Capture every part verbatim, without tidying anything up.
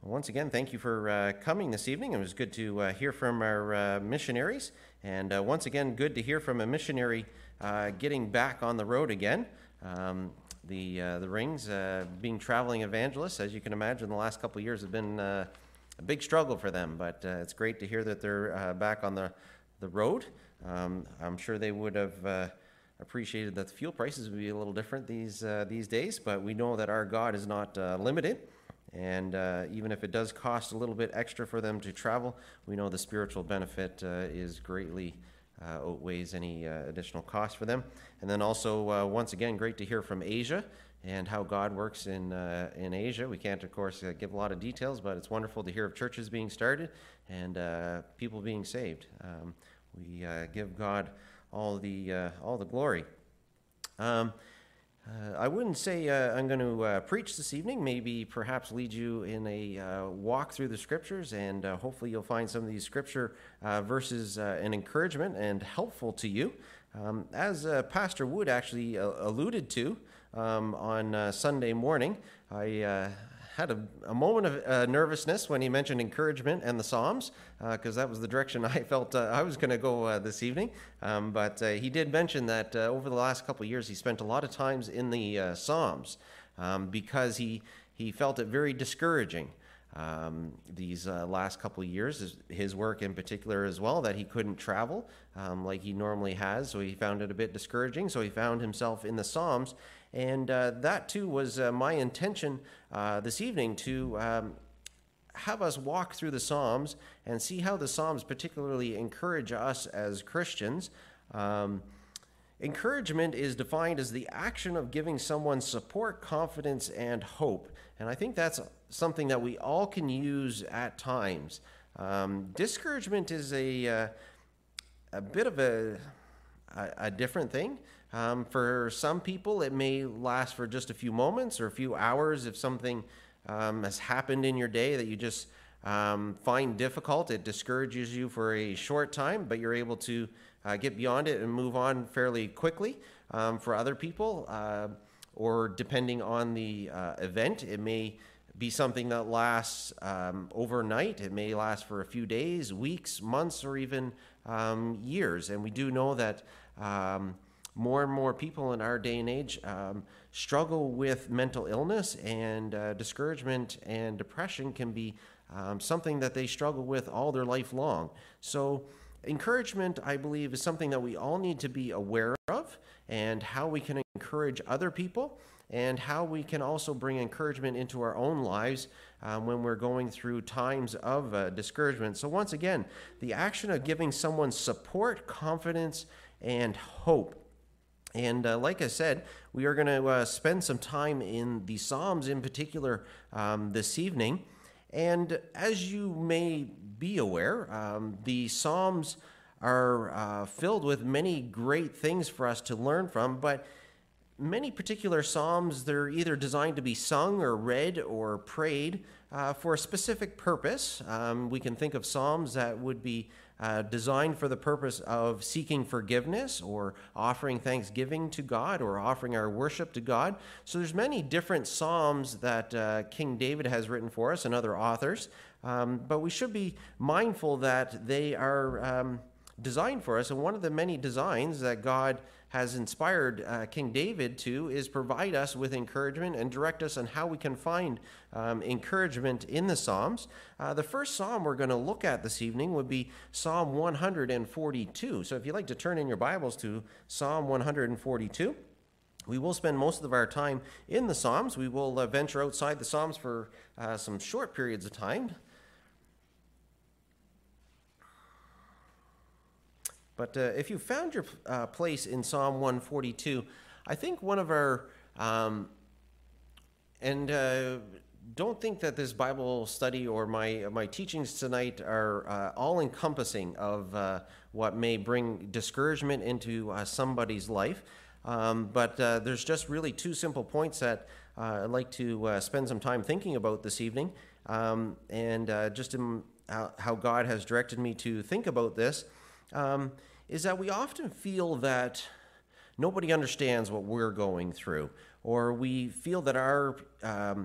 once again, thank you for uh, coming this evening. It was good to uh, hear from our uh, missionaries, and uh, once again, good to hear from a missionary uh, getting back on the road again. Um, the uh, the Rings, uh, being traveling evangelists, as you can imagine, the last couple of years have been uh, a big struggle for them, but uh, it's great to hear that they're uh, back on the, the road. Um, I'm sure they would have uh, appreciated that the fuel prices would be a little different these, uh, these days, but we know that our God is not uh, limited. And uh, even if it does cost a little bit extra for them to travel, we know the spiritual benefit uh, is greatly uh, outweighs any uh, additional cost for them. And then also, uh, once again, great to hear from Asia and how God works in uh, in Asia. We can't, of course, uh, give a lot of details, but it's wonderful to hear of churches being started and uh, people being saved. Um, we uh, give God all the uh, all the glory. Um, Uh, I wouldn't say uh, I'm going to uh, preach this evening, maybe perhaps lead you in a uh, walk through the scriptures, and uh, hopefully you'll find some of these scripture uh, verses uh, an encouragement and helpful to you. Um, as uh, Pastor Wood actually uh, alluded to um, on uh, Sunday morning, I uh, had a, a moment of uh, nervousness when he mentioned encouragement and the Psalms, because uh, that was the direction I felt uh, I was going to go uh, this evening. Um, but uh, he did mention that uh, over the last couple of years, he spent a lot of times in the uh, Psalms um, because he, he felt it very discouraging. Um, these uh, last couple of years, his, his work in particular as well, that he couldn't travel um, like he normally has, so he found it a bit discouraging, so he found himself in the Psalms, and uh, that too was uh, my intention uh, this evening, to um, have us walk through the Psalms and see how the Psalms particularly encourage us as Christians. Um, Encouragement is defined as the action of giving someone support, confidence, and hope. And I think that's something that we all can use at times. Um, discouragement is a, uh, a bit of a, a, a different thing. Um, for some people, it may last for just a few moments or a few hours. If something um, has happened in your day that you just um, find difficult, it discourages you for a short time, but you're able to Uh, get beyond it and move on fairly quickly. Um, for other people, uh, or depending on the uh, event, it may be something that lasts um, overnight. It may last for a few days, weeks, months, or even um, years. And we do know that um, more and more people in our day and age um, struggle with mental illness, and uh, discouragement and depression can be um, something that they struggle with all their life long. So encouragement, I believe, is something that we all need to be aware of, and how we can encourage other people, and how we can also bring encouragement into our own lives um, when we're going through times of uh, discouragement. So once again, the action of giving someone support, confidence, and hope. And uh, like I said, we are going to uh, spend some time in the Psalms in particular um, this evening. And as you may be aware, um, the Psalms are uh, filled with many great things for us to learn from, but many particular Psalms, they're either designed to be sung or read or prayed uh, for a specific purpose. Um, we can think of Psalms that would be uh, designed for the purpose of seeking forgiveness, or offering thanksgiving to God, or offering our worship to God. So there's many different Psalms that uh, King David has written for us, and other authors. Um, but we should be mindful that they are um, designed for us. And one of the many designs that God has inspired uh, King David to is provide us with encouragement and direct us on how we can find um, encouragement in the Psalms. Uh, the first Psalm we're going to look at this evening would be Psalm one forty-two. So if you'd like to turn in your Bibles to Psalm one forty-two. We will spend most of our time in the Psalms. We will uh, venture outside the Psalms for uh, some short periods of time. But uh, if you found your uh, place in Psalm one forty-two, I think one of our, um, and uh, don't think that this Bible study or my my teachings tonight are uh, all-encompassing of uh, what may bring discouragement into uh, somebody's life. Um, but uh, there's just really two simple points that uh, I'd like to uh, spend some time thinking about this evening, um, and uh, just in how, how God has directed me to think about this. Um, is that we often feel that nobody understands what we're going through, or we feel that our um,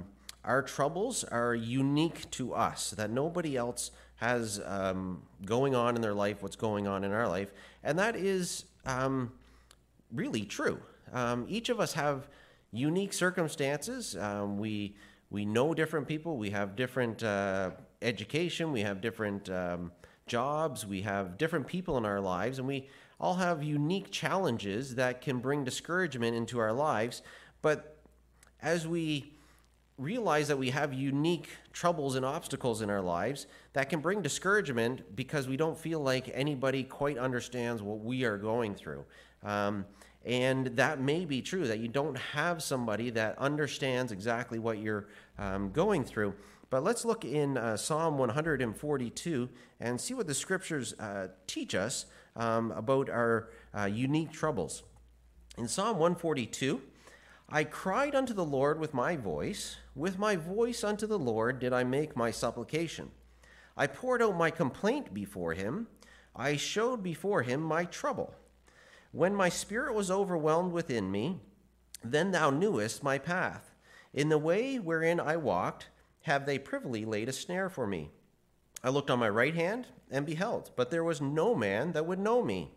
our troubles are unique to us, that nobody else has um, going on in their life what's going on in our life. And that is um, really true. Um, each of us have unique circumstances. Um, we we know different people. We have different uh, education. We have different um, jobs. We have different people in our lives, and we all have unique challenges that can bring discouragement into our lives. But as we realize that we have unique troubles and obstacles in our lives, that can bring discouragement because we don't feel like anybody quite understands what we are going through. Um, and that may be true, that you don't have somebody that understands exactly what you're um, going through. But let's look in uh, Psalm one forty-two and see what the scriptures uh, teach us um, about our uh, unique troubles. In Psalm one forty-two, I cried unto the Lord with my voice. With my voice unto the Lord did I make my supplication. I poured out my complaint before him. I showed before him my trouble. When my spirit was overwhelmed within me, then thou knewest my path. In the way wherein I walked, have they privily laid a snare for me. I looked on my right hand and beheld, but there was no man that would know me.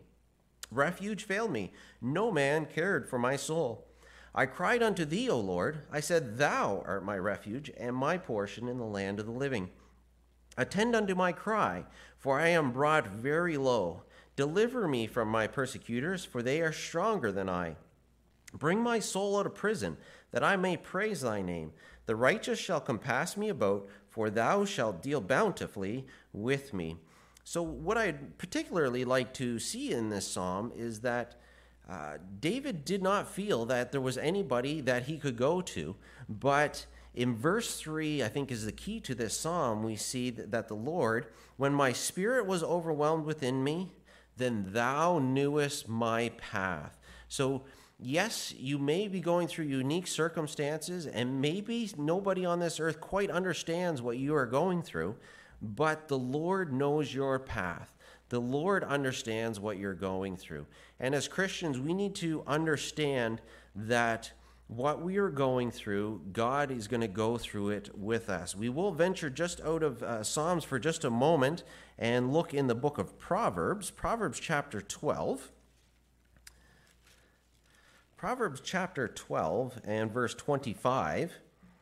Refuge failed me. No man cared for my soul. I cried unto thee, O Lord. I said, Thou art my refuge and my portion in the land of the living. Attend unto my cry, for I am brought very low. Deliver me from my persecutors, for they are stronger than I. Bring my soul out of prison, that I may praise thy name. The righteous shall compass me about, for thou shalt deal bountifully with me. So what I'd particularly like to see in this psalm is that Uh, David did not feel that there was anybody that he could go to, but in verse three, I think is the key to this psalm, we see that, that the Lord, when my spirit was overwhelmed within me, then thou knewest my path. So yes, you may be going through unique circumstances, and maybe nobody on this earth quite understands what you are going through, but the Lord knows your path. The Lord understands what you're going through. And as Christians, we need to understand that what we are going through, God is going to go through it with us. We will venture just out of uh, Psalms for just a moment and look in the book of Proverbs, Proverbs chapter twelve. Proverbs chapter twelve and verse twenty-five.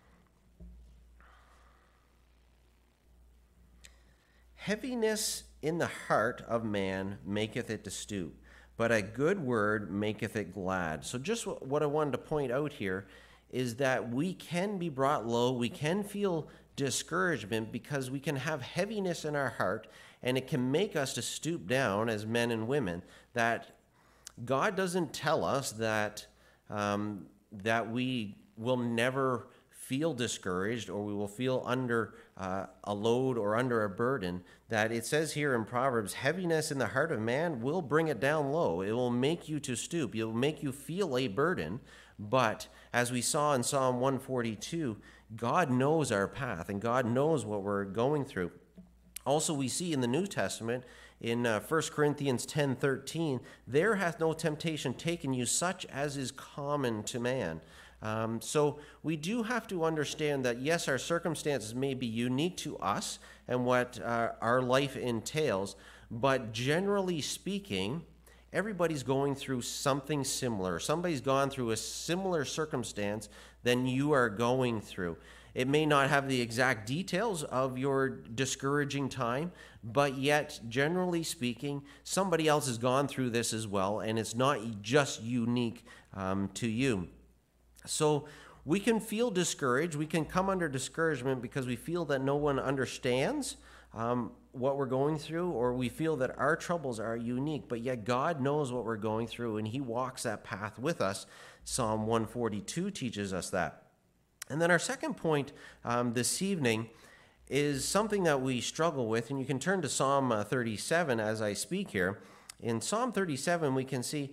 Heaviness in the heart of man maketh it to stoop, but a good word maketh it glad. So just what I wanted to point out here is that we can be brought low, we can feel discouragement because we can have heaviness in our heart, and it can make us to stoop down as men and women. That God doesn't tell us that um, that we will never feel discouraged or we will feel under uh, a load or under a burden. That it says here in Proverbs, heaviness in the heart of man will bring it down low. It will make you to stoop. It will make you feel a burden. But as we saw in Psalm one forty-two, God knows our path and God knows what we're going through. Also, we see in the New Testament, in uh, First Corinthians ten thirteen, there hath no temptation taken you such as is common to man. Um, so we do have to understand that, yes, our circumstances may be unique to us and what uh, our life entails, but generally speaking, everybody's going through something similar. Somebody's gone through a similar circumstance than you are going through. It may not have the exact details of your discouraging time, but yet, generally speaking, somebody else has gone through this as well, and it's not just unique um, to you. So we can feel discouraged. We can come under discouragement because we feel that no one understands um, what we're going through, or we feel that our troubles are unique, but yet God knows what we're going through, and he walks that path with us. Psalm one forty-two teaches us that. And then our second point um, this evening is something that we struggle with, and you can turn to Psalm uh, thirty-seven as I speak here. In Psalm thirty-seven, we can see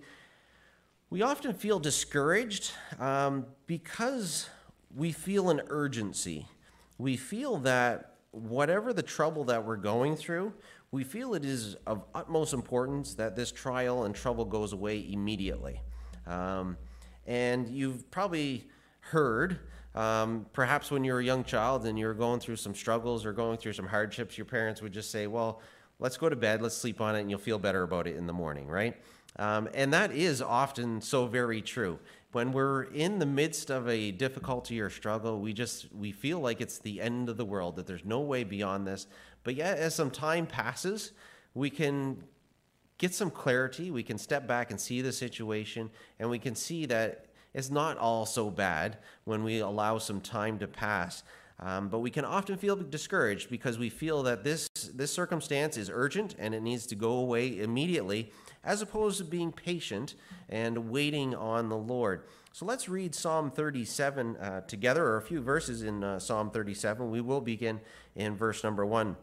we often feel discouraged um, because we feel an urgency. We feel that whatever the trouble that we're going through, we feel it is of utmost importance that this trial and trouble goes away immediately. Um, and you've probably heard Um, perhaps when you're a young child and you're going through some struggles or going through some hardships, your parents would just say, well, let's go to bed, let's sleep on it, and you'll feel better about it in the morning, right? Um, and that is often so very true. When we're in the midst of a difficulty or struggle, we just, we feel like it's the end of the world, that there's no way beyond this. But yet, as some time passes, we can get some clarity, we can step back and see the situation, and we can see that it's not all so bad when we allow some time to pass. Um, but we can often feel discouraged because we feel that this, this circumstance is urgent and it needs to go away immediately, as opposed to being patient and waiting on the Lord. So let's read Psalm thirty-seven uh, together, or a few verses in uh, Psalm thirty-seven. We will begin in verse number one.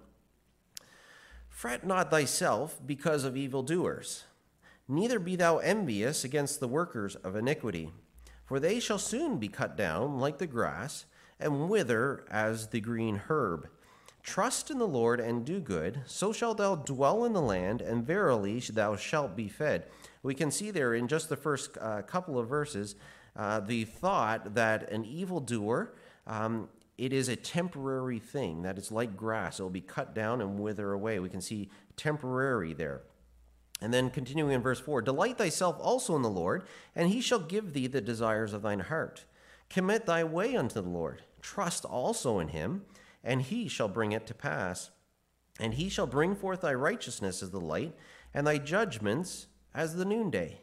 Fret not thyself because of evildoers, neither be thou envious against the workers of iniquity. For they shall soon be cut down like the grass, and wither as the green herb. Trust in the Lord and do good, so shalt thou dwell in the land, and verily thou shalt be fed. We can see there in just the first uh, couple of verses uh, the thought that an evildoer, um, it is a temporary thing, that it's like grass. It will be cut down and wither away. We can see temporary there. And then continuing in verse four, delight thyself also in the Lord, and he shall give thee the desires of thine heart. Commit thy way unto the Lord. Trust also in him, and he shall bring it to pass. And he shall bring forth thy righteousness as the light, and thy judgments as the noonday.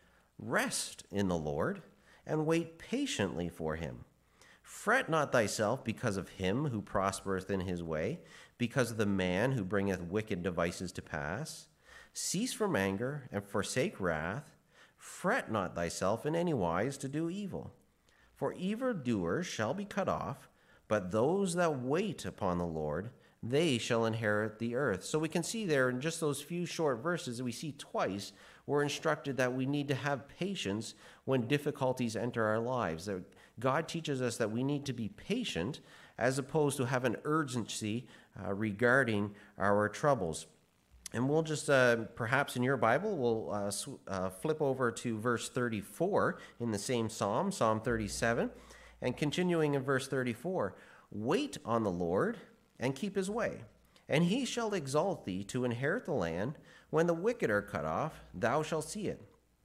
Rest in the Lord, and wait patiently for him. Fret not thyself because of him who prospereth in his way, because of the man who bringeth wicked devices to pass. Cease from anger, and forsake wrath. Fret not thyself in any wise to do evil. For evildoers shall be cut off, but those that wait upon the Lord, they shall inherit the earth. So we can see there in just those few short verses, we see twice we're instructed that we need to have patience when difficulties enter our lives. That God teaches us that we need to be patient as opposed to have an urgency uh, regarding our troubles. And we'll just, uh, perhaps in your Bible, we'll uh, sw- uh, flip over to verse thirty-four in the same psalm, Psalm thirty-seven. And continuing in verse thirty-four, wait on the Lord and keep his way, and he shall exalt thee to inherit the land. When the wicked are cut off, thou shalt see it.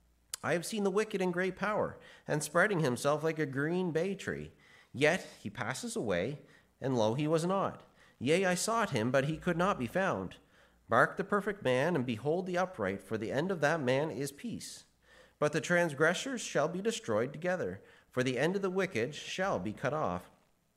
I have seen the wicked in great power, and spreading himself like a green bay tree. Yet he passes away, and lo, he was not. Yea, I sought him, but he could not be found. Mark the perfect man, and behold the upright, for the end of that man is peace. But the transgressors shall be destroyed together, for the end of the wicked shall be cut off.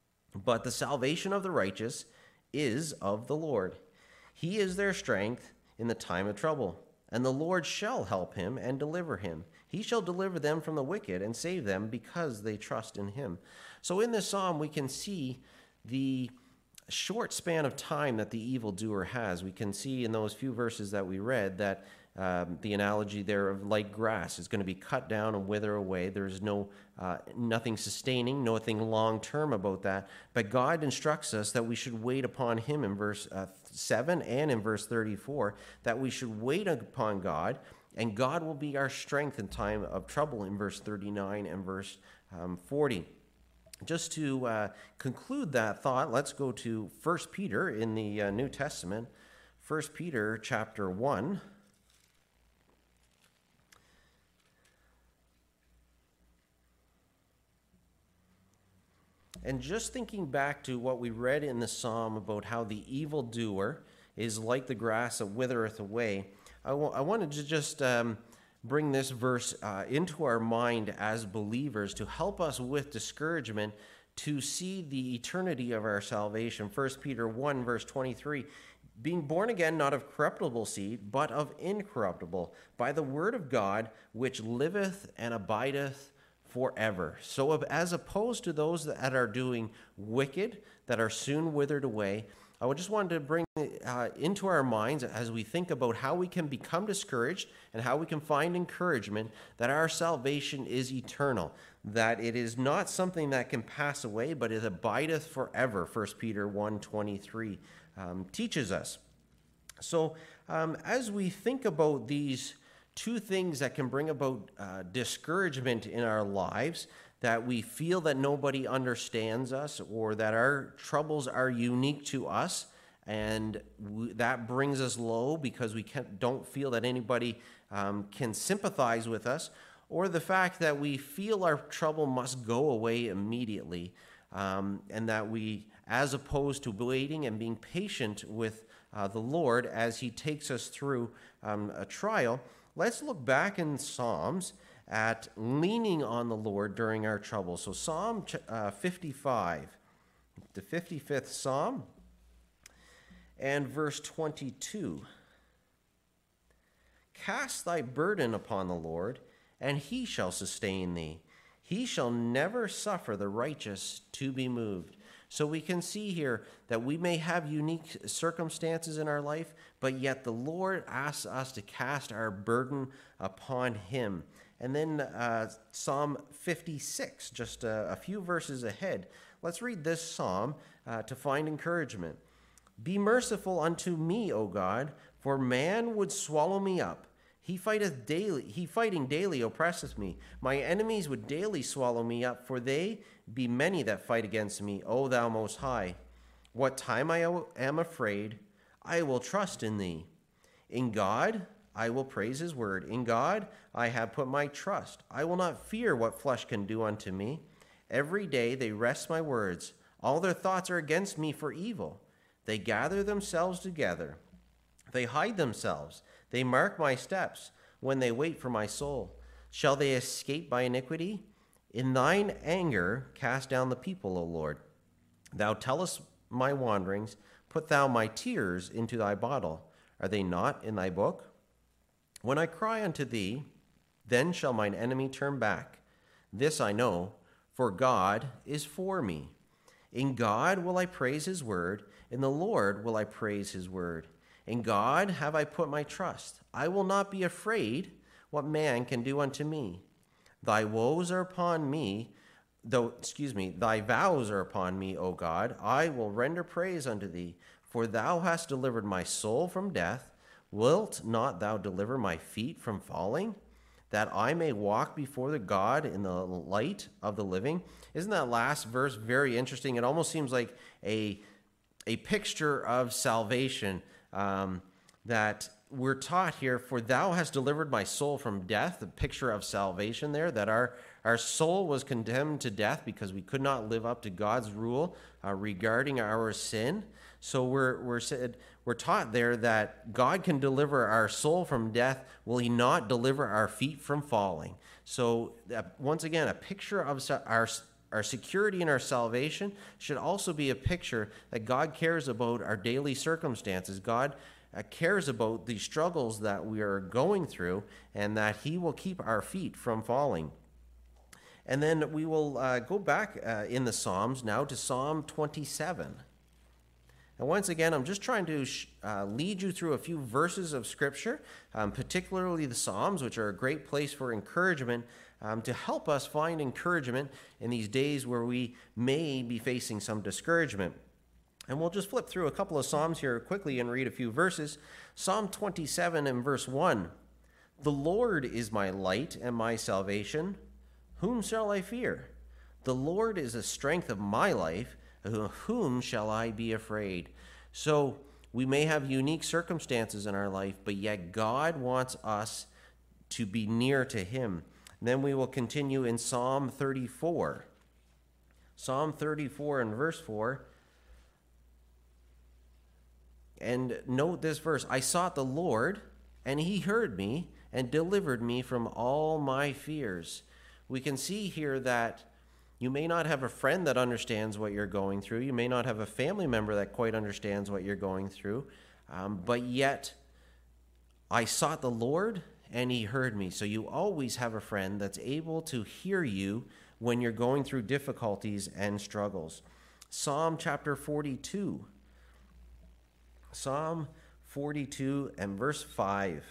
But the salvation of the righteous is of the Lord. He is their strength in the time of trouble, and the Lord shall help him and deliver him. He shall deliver them from the wicked and save them because they trust in him. So in this psalm, we can see the short span of time that the evildoer has. We can see in those few verses that we read that um, the analogy there of like grass is going to be cut down and wither away. There's no uh, nothing sustaining, nothing long-term about that. But God instructs us that we should wait upon him in verse uh, seven and in verse thirty-four, that we should wait upon God, and God will be our strength in time of trouble in verse thirty-nine and verse um, forty. Just to uh, conclude that thought, let's go to First Peter in the uh, New Testament. First Peter chapter one. And just thinking back to what we read in the psalm about how the evildoer is like the grass that withereth away, I, w- I wanted to just um, bring this verse uh, into our mind as believers to help us with discouragement to see the eternity of our salvation. First Peter one, verse twenty-three, being born again, not of corruptible seed, but of incorruptible, by the word of God, which liveth and abideth forever. So as opposed to those that are doing wicked, that are soon withered away, I just wanted to bring uh, into our minds as we think about how we can become discouraged and how we can find encouragement that our salvation is eternal, that it is not something that can pass away, but it abideth forever. First Peter one twenty-three um, teaches us. So um, as we think about these two things that can bring about uh, discouragement in our lives, that we feel that nobody understands us or that our troubles are unique to us, and we, that brings us low because we can't, don't feel that anybody um, can sympathize with us, or the fact that we feel our trouble must go away immediately, um, and that we, as opposed to waiting and being patient with uh, the Lord as he takes us through um, a trial, let's look back in Psalms at leaning on the Lord during our trouble. So Psalm uh, fifty-five, the fifty-fifth Psalm, and verse twenty-two. Cast thy burden upon the Lord, and he shall sustain thee. He shall never suffer the righteous to be moved. So we can see here that we may have unique circumstances in our life, but yet the Lord asks us to cast our burden upon him. And then uh, Psalm fifty-six, just a, a few verses ahead. Let's read this psalm uh, to find encouragement. Be merciful unto me, O God, for man would swallow me up. He fighteth daily, he fighting daily oppresseth me. My enemies would daily swallow me up, for they be many that fight against me, O thou most high. What time I am afraid, I will trust in thee. In God I will praise his word. In God I have put my trust. I will not fear what flesh can do unto me. Every day they wrest my words. All their thoughts are against me for evil. They gather themselves together. They hide themselves. They mark my steps when they wait for my soul. Shall they escape by iniquity? In thine anger cast down the people, O Lord. Thou tellest my wanderings. Put thou my tears into thy bottle. Are they not in thy book? When I cry unto thee, then shall mine enemy turn back. This I know, for God is for me. In God will I praise his word. In the Lord will I praise his word. In God have I put my trust. I will not be afraid what man can do unto me. Thy woes are upon me, though, excuse me, thy vows are upon me, O God. I will render praise unto thee, for thou hast delivered my soul from death. Wilt not thou deliver my feet from falling, that I may walk before the God in the light of the living? Isn't that last verse very interesting? It almost seems like a, a picture of salvation, um, that we're taught here, for thou hast delivered my soul from death, the picture of salvation there, that our, our soul was condemned to death because we could not live up to God's rule uh, regarding our sin. So we're we're said we're taught there that God can deliver our soul from death. Will he not deliver our feet from falling? So uh, once again, a picture of our our security and our salvation should also be a picture that God cares about our daily circumstances. God uh, cares about the struggles that we are going through, and that he will keep our feet from falling. And then we will uh, go back uh, in the Psalms now to Psalm twenty-seven. And once again, I'm just trying to uh, lead you through a few verses of Scripture, um, particularly the Psalms, which are a great place for encouragement, um, to help us find encouragement in these days where we may be facing some discouragement. And we'll just flip through a couple of Psalms here quickly and read a few verses. Psalm twenty-seven and verse one. The Lord is my light and my salvation. Whom shall I fear? The Lord is the strength of my life. Of whom shall I be afraid? So we may have unique circumstances in our life, but yet God wants us to be near to him. And then we will continue in Psalm thirty-four. Psalm thirty-four and verse four. And note this verse. I sought the Lord, and he heard me and delivered me from all my fears. We can see here that you may not have a friend that understands what you're going through. You may not have a family member that quite understands what you're going through. Um, but yet, I sought the Lord, and he heard me. So you always have a friend that's able to hear you when you're going through difficulties and struggles. Psalm chapter forty-two. Psalm forty-two and verse five.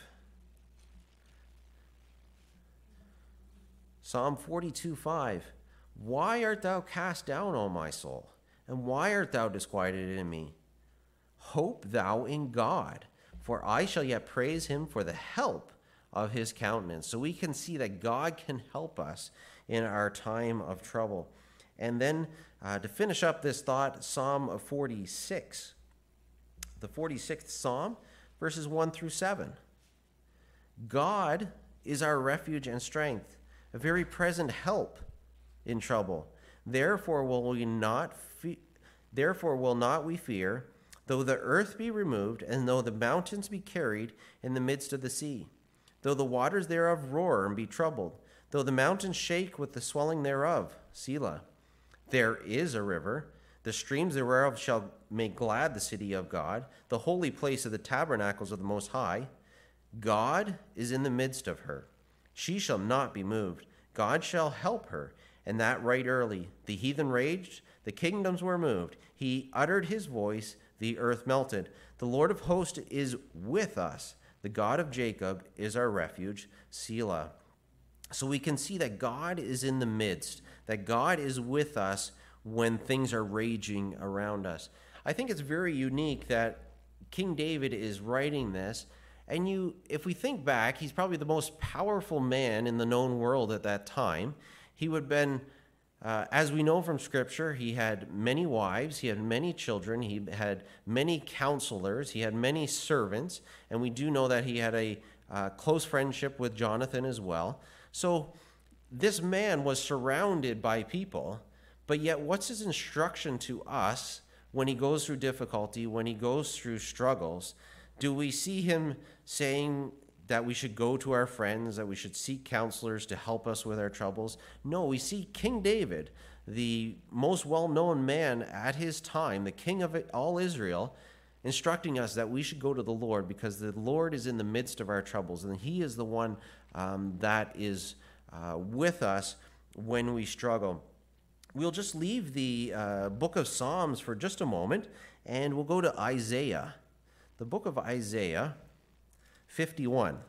Psalm forty-two, five. Why art thou cast down, O my soul? And why art thou disquieted in me? Hope thou in God, for I shall yet praise him for the help of his countenance. So we can see that God can help us in our time of trouble. And then uh, to finish up this thought, Psalm forty-six, the forty-sixth Psalm, verses one through seven. God is our refuge and strength, a very present help in trouble. Therefore will we not fe- therefore will not we fear, though the earth be removed, and though the mountains be carried in the midst of the sea, though the waters thereof roar and be troubled, though the mountains shake with the swelling thereof. Selah. There is a river, the streams thereof shall make glad the city of God, the holy place of the tabernacles of the Most High. God is in the midst of her. She shall not be moved. God shall help her, and that right early. The heathen raged, the kingdoms were moved. He uttered his voice, the earth melted. The Lord of hosts is with us. The God of Jacob is our refuge. Selah. So we can see that God is in the midst, that God is with us when things are raging around us. I think it's very unique that King David is writing this, and you, if we think back, he's probably the most powerful man in the known world at that time. He would have been, uh, as we know from Scripture, he had many wives, he had many children, he had many counselors, he had many servants, and we do know that he had a uh, close friendship with Jonathan as well. So this man was surrounded by people, but yet what's his instruction to us when he goes through difficulty, when he goes through struggles? Do we see him saying that we should go to our friends, that we should seek counselors to help us with our troubles? No, we see King David, the most well-known man at his time, the king of all Israel, instructing us that we should go to the Lord because the Lord is in the midst of our troubles, and he is the one um, that is uh, with us when we struggle. We'll just leave the uh, book of Psalms for just a moment, and we'll go to Isaiah. The book of Isaiah fifty-one.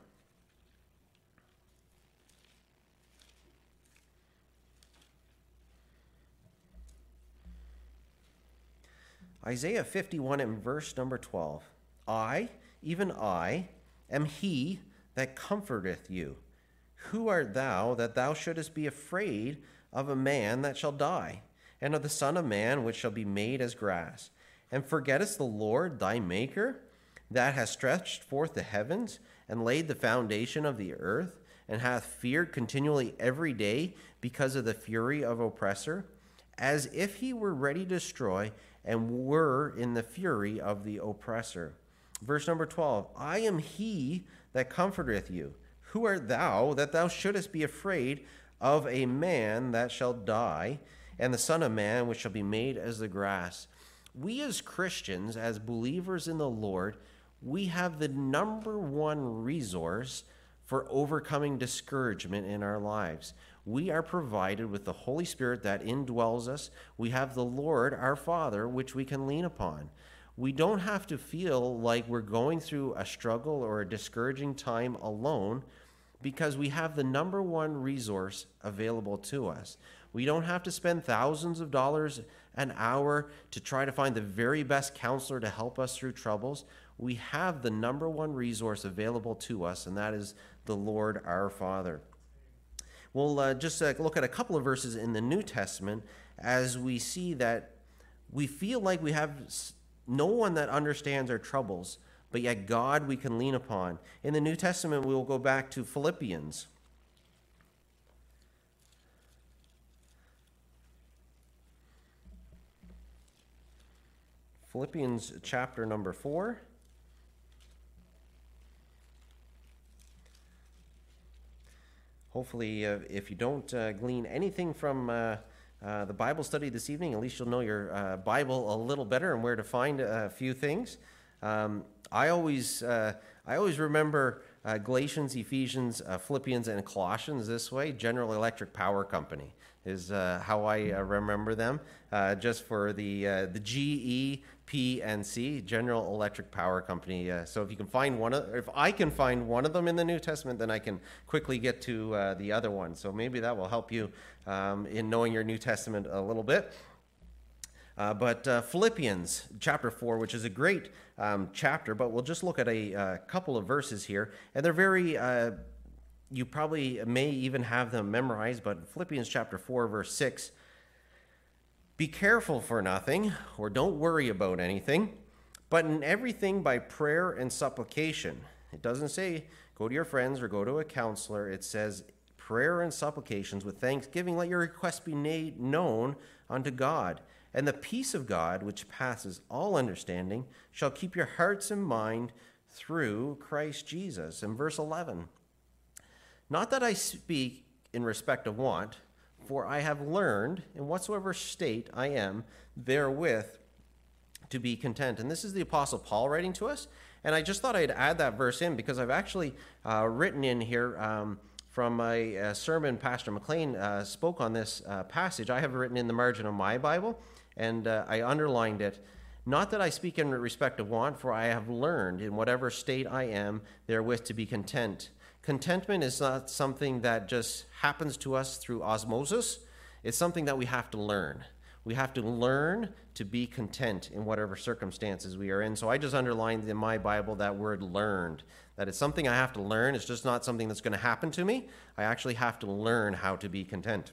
Isaiah fifty-one and verse number twelve. I, even I, am he that comforteth you. Who art thou that thou shouldest be afraid of a man that shall die, and of the Son of Man which shall be made as grass? And forgettest the Lord thy Maker, that hath stretched forth the heavens, and laid the foundation of the earth, and hath feared continually every day because of the fury of oppressor, as if he were ready to destroy, and were in the fury of the oppressor. Verse number twelve, I am he that comforteth you. Who art thou that thou shouldest be afraid of a man that shall die, and the Son of Man which shall be made as the grass? We as Christians, as believers in the Lord, we have the number one resource for overcoming discouragement in our lives. We are provided with the Holy Spirit that indwells us. We have the Lord, our Father, which we can lean upon. We don't have to feel like we're going through a struggle or a discouraging time alone, because we have the number one resource available to us. We don't have to spend thousands of dollars an hour to try to find the very best counselor to help us through troubles. We have the number one resource available to us, and that is the Lord our Father. We'll uh, just uh, look at a couple of verses in the New Testament as we see that we feel like we have no one that understands our troubles, but yet God we can lean upon. In the New Testament, we will go back to Philippians. Philippians chapter number four. Hopefully, uh, if you don't uh, glean anything from uh, uh, the Bible study this evening, at least you'll know your uh, Bible a little better and where to find a few things. Um, I always, uh, I always remember uh, Galatians, Ephesians, uh, Philippians, and Colossians this way. General Electric Power Company is uh, how I uh, remember them. Uh, just for the uh, the G E P N C, General Electric Power Company. Uh, so if you can find one of, if I can find one of them in the New Testament, then I can quickly get to uh, the other one. So maybe that will help you um, in knowing your New Testament a little bit. Uh, but uh, Philippians chapter four, which is a great um, chapter, but we'll just look at a uh, couple of verses here, and they're very uh, you probably may even have them memorized, but Philippians chapter four, verse six, be careful for nothing, or don't worry about anything, but in everything by prayer and supplication. It doesn't say go to your friends or go to a counselor. It says prayer and supplications with thanksgiving, let your requests be made known unto God. And the peace of God, which passes all understanding, shall keep your hearts and mind through Christ Jesus. In verse eleven, not that I speak in respect of want, for I have learned in whatsoever state I am therewith to be content. And this is the Apostle Paul writing to us. And I just thought I'd add that verse in because I've actually uh, written in here um, from a, a sermon Pastor McLean uh, spoke on this uh, passage. I have written in the margin of my Bible, and uh, I underlined it. Not that I speak in respect of want, for I have learned in whatever state I am therewith to be content. Contentment is not something that just happens to us through osmosis. It's something that we have to learn. We have to learn to be content in whatever circumstances we are in. So I just underlined in my Bible that word learned, that it's something I have to learn. It's just not something that's going to happen to me. I actually have to learn how to be content.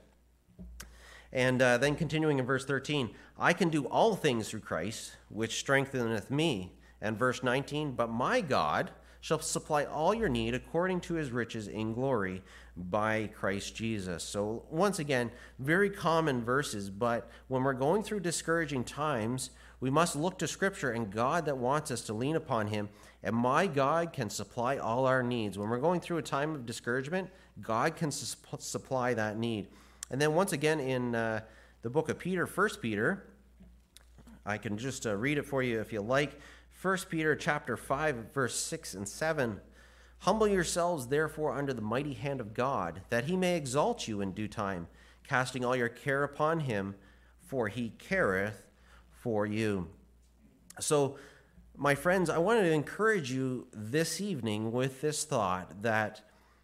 And uh, then continuing in verse thirteen, I can do all things through Christ, which strengtheneth me. And verse nineteen, but my God shall supply all your need according to his riches in glory by Christ Jesus. So once again, very common verses, but when we're going through discouraging times, we must look to Scripture and God that wants us to lean upon him. And my God can supply all our needs. When we're going through a time of discouragement, God can su- supply that need. And then once again in uh, the book of Peter, First Peter, I can just uh, read it for you if you like. First Peter chapter five, verse six and seven. Humble yourselves, therefore, under the mighty hand of God, that he may exalt you in due time, casting all your care upon him, for he careth for you. So, my friends, I wanted to encourage you this evening with this thought that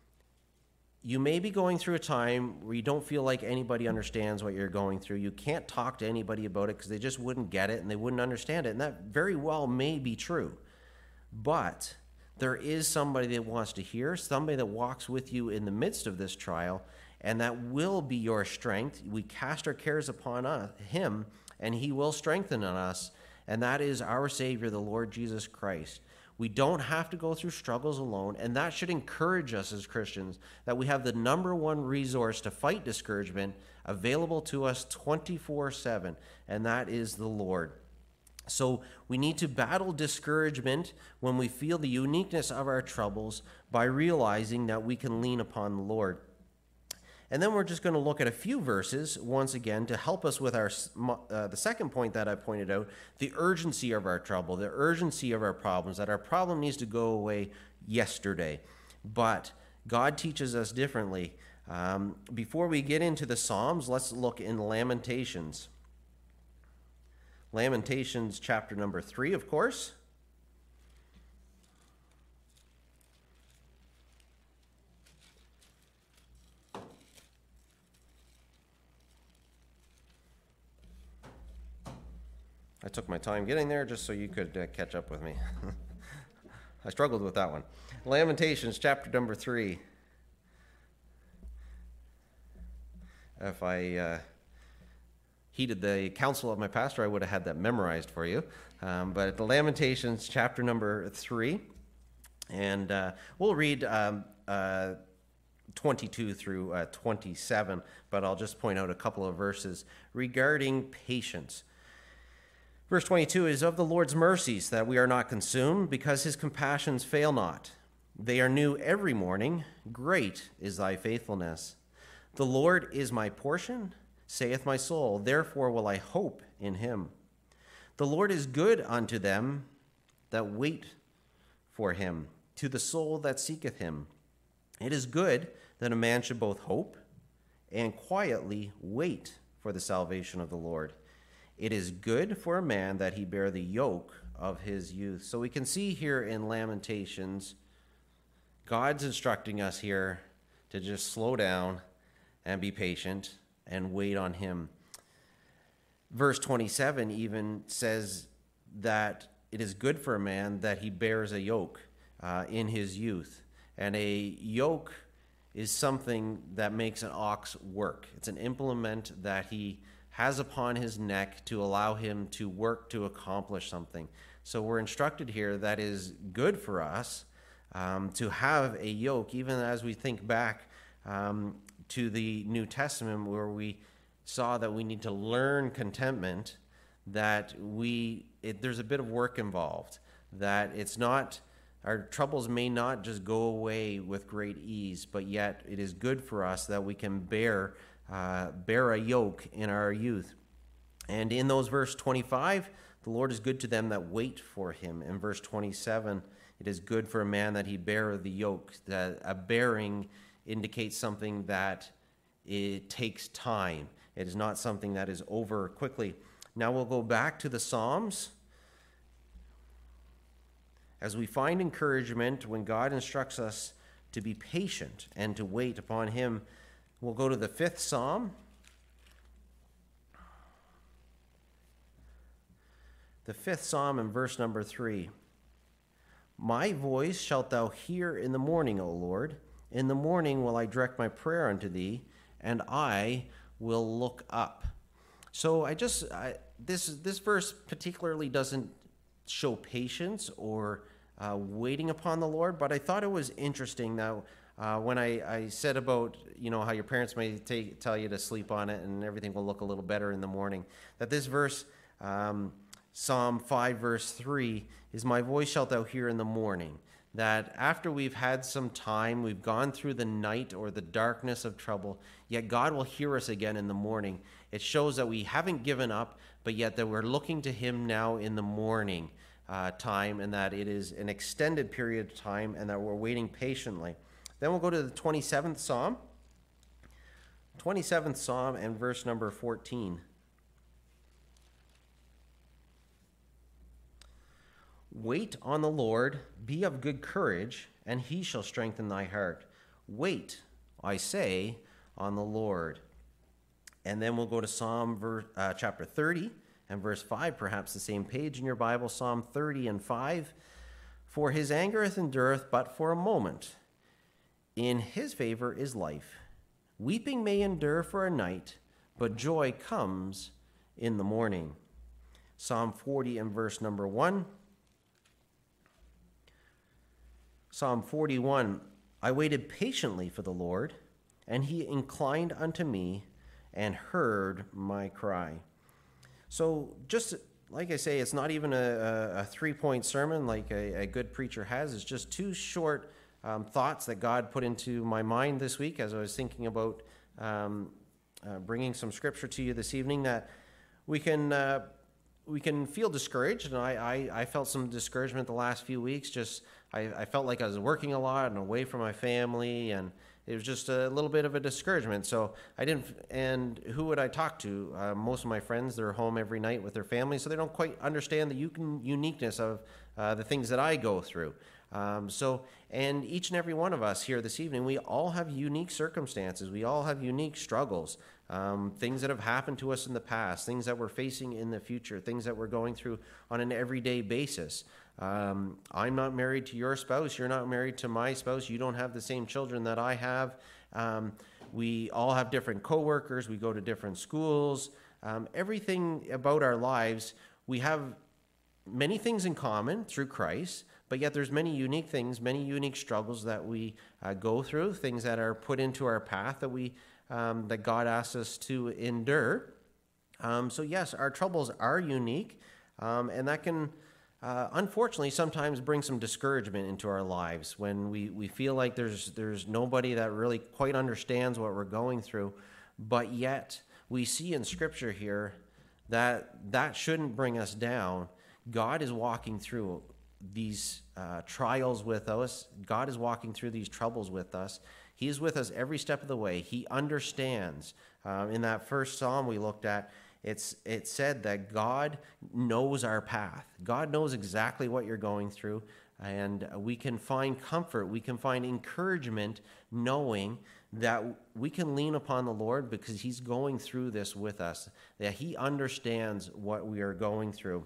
you may be going through a time where you don't feel like anybody understands what you're going through. You can't talk to anybody about it because they just wouldn't get it and they wouldn't understand it. And that very well may be true. But there is somebody that wants to hear, somebody that walks with you in the midst of this trial, and that will be your strength. We cast our cares upon us, him, and he will strengthen us. And that is our Savior, the Lord Jesus Christ. We don't have to go through struggles alone, and that should encourage us as Christians that we have the number one resource to fight discouragement available to us twenty-four seven, and that is the Lord. So we need to battle discouragement when we feel the uniqueness of our troubles by realizing that we can lean upon the Lord. And then we're just going to look at a few verses once again to help us with our uh, the second point that I pointed out, the urgency of our trouble, the urgency of our problems, that our problem needs to go away yesterday. But God teaches us differently. Um, before we get into the Psalms, let's look in Lamentations. Lamentations chapter number three, of course. I took my time getting there just so you could uh, catch up with me. I struggled with that one. Lamentations chapter number three. If I uh, heeded the counsel of my pastor, I would have had that memorized for you. Um, but the Lamentations chapter number three. And uh, we'll read um, uh, twenty-two through uh, twenty-seven, but I'll just point out a couple of verses regarding patience. Verse twenty-two is, of the Lord's mercies that we are not consumed, because his compassions fail not. They are new every morning. Great is thy faithfulness. The Lord is my portion, saith my soul. Therefore will I hope in him. The Lord is good unto them that wait for him, to the soul that seeketh him. It is good that a man should both hope and quietly wait for the salvation of the Lord. It is good for a man that he bear the yoke of his youth. So we can see here in Lamentations, God's instructing us here to just slow down and be patient and wait on him. Verse twenty-seven even says that it is good for a man that he bears a yoke uh, in his youth. And a yoke is something that makes an ox work. It's an implement that he has upon his neck to allow him to work to accomplish something. So we're instructed here that is good for us um, to have a yoke, even as we think back um, to the New Testament, where we saw that we need to learn contentment, that we it, there's a bit of work involved, that it's not, our troubles may not just go away with great ease, but yet it is good for us that we can bear uh, bear a yoke in our youth. And in those verse twenty-five, the Lord is good to them that wait for him. In verse twenty-seven, it is good for a man that he bear the yoke. That a bearing indicates something that it takes time. It is not something that is over quickly. Now we'll go back to the Psalms. As we find encouragement when God instructs us to be patient and to wait upon him, we'll go to the fifth Psalm. The fifth Psalm in verse number three. My voice shalt thou hear in the morning, O Lord. In the morning will I direct my prayer unto thee, and I will look up. So I just, I, this, this verse particularly doesn't show patience or uh, waiting upon the Lord, but I thought it was interesting now uh, when I, I said about, you know, how your parents may take, tell you to sleep on it and everything will look a little better in the morning, that this verse, um, Psalm five verse three, is my voice shalt thou hear in the morning. That after we've had some time, we've gone through the night or the darkness of trouble, yet God will hear us again in the morning. It shows that we haven't given up, but yet that we're looking to him now in the morning uh, time, and that it is an extended period of time, and that we're waiting patiently. Then we'll go to the twenty-seventh Psalm. twenty-seventh Psalm and verse number fourteen. Wait on the Lord, be of good courage, and he shall strengthen thy heart. Wait, I say, on the Lord. And then we'll go to Psalm ver, uh, chapter thirty and verse five, perhaps the same page in your Bible, Psalm thirty and five. For his anger endureth but for a moment. In his favor is life. Weeping may endure for a night, but joy comes in the morning. Psalm forty and verse number one. Psalm forty-one, I waited patiently for the Lord, and he inclined unto me and heard my cry. So just like I say, it's not even a, a three-point sermon like a, a good preacher has. It's just two short um, thoughts that God put into my mind this week as I was thinking about um, uh, bringing some scripture to you this evening, that we can uh, we can feel discouraged, and I, I, I felt some discouragement the last few weeks. Just I, I felt like I was working a lot and away from my family, and it was just a little bit of a discouragement. So I didn't, and who would I talk to? Uh, most of my friends, they're home every night with their families, so they don't quite understand the uniqueness of uh, the things that I go through. Um, so, and each and every one of us here this evening, we all have unique circumstances. We all have unique struggles, um, things that have happened to us in the past, things that we're facing in the future, things that we're going through on an everyday basis. Um, I'm not married to your spouse. You're not married to my spouse. You don't have the same children that I have. Um, we all have different coworkers. We go to different schools. Um, everything about our lives, we have many things in common through Christ, but yet there's many unique things, many unique struggles that we uh, go through, things that are put into our path that we um, that God asks us to endure. Um, so yes, our troubles are unique, um, and that can uh, unfortunately sometimes bring some discouragement into our lives when we, we feel like there's there's nobody that really quite understands what we're going through. But yet we see in Scripture here that that shouldn't bring us down. God is walking through these uh, trials with us. God is walking through these troubles with us. He is with us every step of the way. He understands. Um, in that first psalm we looked at, it's it said that God knows our path. God knows exactly what you're going through, and we can find comfort. We can find encouragement knowing that we can lean upon the Lord because he's going through this with us, that he understands what we are going through.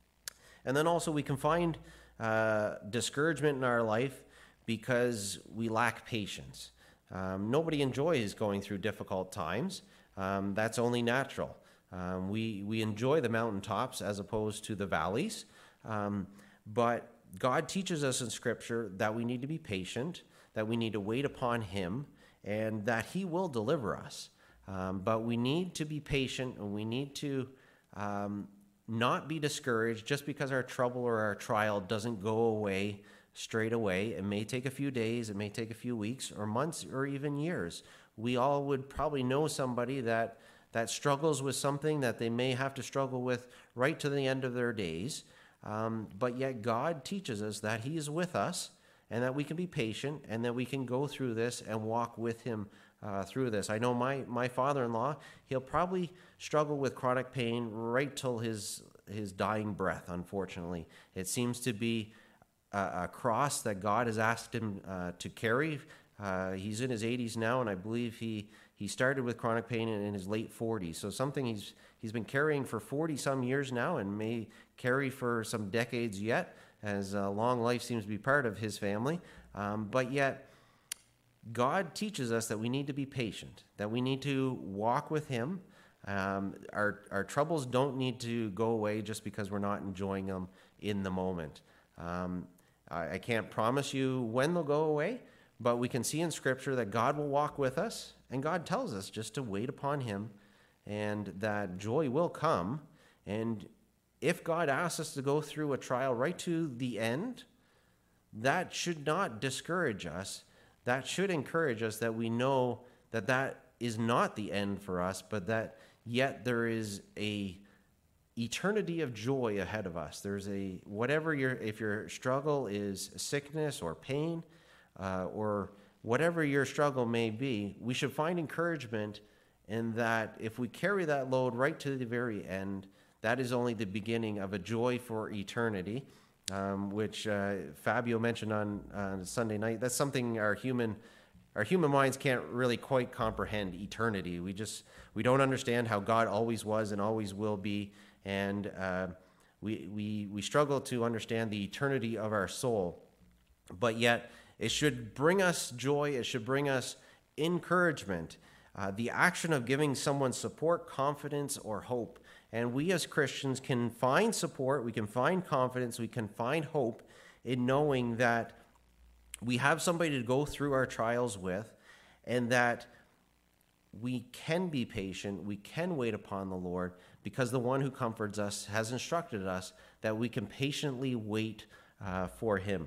And then also we can find uh, discouragement in our life because we lack patience. Um, nobody enjoys going through difficult times. Um, that's only natural. Um, we, we enjoy the mountaintops as opposed to the valleys. Um, but God teaches us in Scripture that we need to be patient, that we need to wait upon Him, and that He will deliver us. Um, but we need to be patient, and we need to um, not be discouraged just because our trouble or our trial doesn't go away straight away. It may take a few days, it may take a few weeks or months or even years. We all would probably know somebody that, that struggles with something that they may have to struggle with right to the end of their days. Um, but yet God teaches us that He is with us and that we can be patient and that we can go through this and walk with Him uh, through this. I know my, my father-in-law, he'll probably struggle with chronic pain right till his, his dying breath, unfortunately. It seems to be a, a cross that God has asked him uh, to carry. Uh, he's in his eighties now, and I believe he, he started with chronic pain in, in his late forties. So something he's he's been carrying for forty-some years now and may carry for some decades yet, as uh, long life seems to be part of his family. Um, but yet, God teaches us that we need to be patient, that we need to walk with Him. Um, our, our troubles don't need to go away just because we're not enjoying them in the moment. Um, I, I can't promise you when they'll go away, but we can see in Scripture that God will walk with us, and God tells us just to wait upon Him, and that joy will come. And if God asks us to go through a trial right to the end, that should not discourage us. That should encourage us that we know that that is not the end for us, but that yet there is a eternity of joy ahead of us. There's a, whatever your, if your struggle is sickness or pain, uh, or whatever your struggle may be, we should find encouragement in that if we carry that load right to the very end, that is only the beginning of a joy for eternity, um, which uh, Fabio mentioned on uh, Sunday night. That's something our human our human minds can't really quite comprehend, eternity. We just we don't understand how God always was and always will be, and uh, we we we struggle to understand the eternity of our soul. But yet, it should bring us joy. It should bring us encouragement. Uh, the action of giving someone support, confidence, or hope. And we as Christians can find support, we can find confidence, we can find hope in knowing that we have somebody to go through our trials with, and that we can be patient, we can wait upon the Lord, because the one who comforts us has instructed us that we can patiently wait uh, for Him.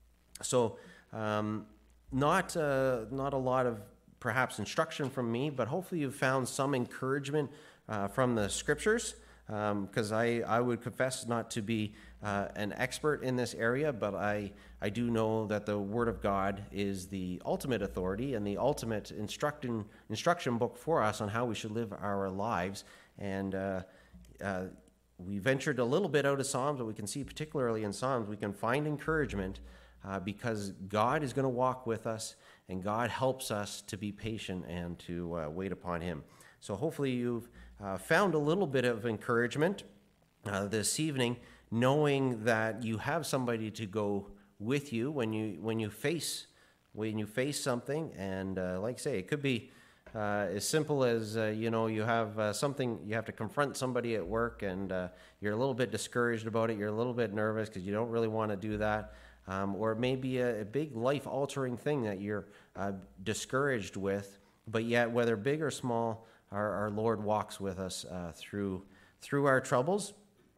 So, um, not uh, not a lot of perhaps instruction from me, but hopefully you've found some encouragement uh, from the Scriptures, because um, I, I would confess not to be uh, an expert in this area, but I, I do know that the Word of God is the ultimate authority and the ultimate instruction, instruction book for us on how we should live our lives. And uh, uh, we ventured a little bit out of Psalms, but we can see particularly in Psalms, we can find encouragement uh, because God is going to walk with us, and God helps us to be patient and to uh, wait upon Him. So hopefully you've uh, found a little bit of encouragement uh, this evening, knowing that you have somebody to go with you when you when you face when you face something. And uh, like I say, it could be uh, as simple as uh, you know you have uh, something you have to confront somebody at work, and uh, you're a little bit discouraged about it. You're a little bit nervous because you don't really want to do that. Um, or maybe a, a big life-altering thing that you're uh, discouraged with, but yet, whether big or small, our, our Lord walks with us uh, through through our troubles,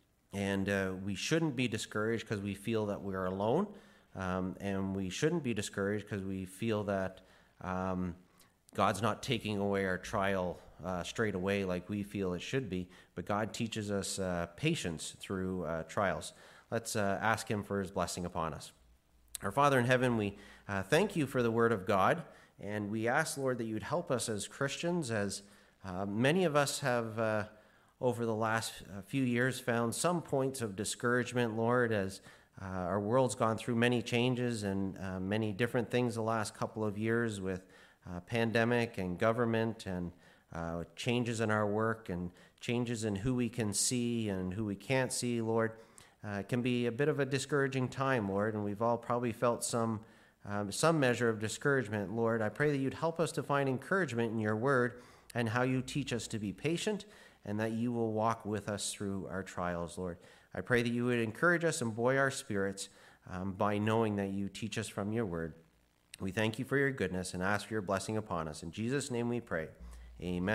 and uh, we shouldn't be discouraged because we feel that we're alone, um, and we shouldn't be discouraged because we feel that um, God's not taking away our trial uh, straight away like we feel it should be, but God teaches us uh, patience through uh, trials. Let's uh, ask Him for His blessing upon us. Our Father in heaven, we uh, thank You for the Word of God, and we ask, Lord, that You'd help us as Christians, as uh, many of us have, uh, over the last few years, found some points of discouragement, Lord, as uh, our world's gone through many changes and uh, many different things the last couple of years with uh, pandemic and government and uh, changes in our work and changes in who we can see and who we can't see, Lord. Uh, it can be a bit of a discouraging time, Lord, and we've all probably felt some um, some measure of discouragement, Lord, I pray that you'd help us to find encouragement in your word and how you teach us to be patient, and that you will walk with us through our trials, Lord. I pray that you would encourage us and buoy our spirits um, by knowing that you teach us from your word. We thank you for your goodness and ask for your blessing upon us. In Jesus' name we pray. Amen.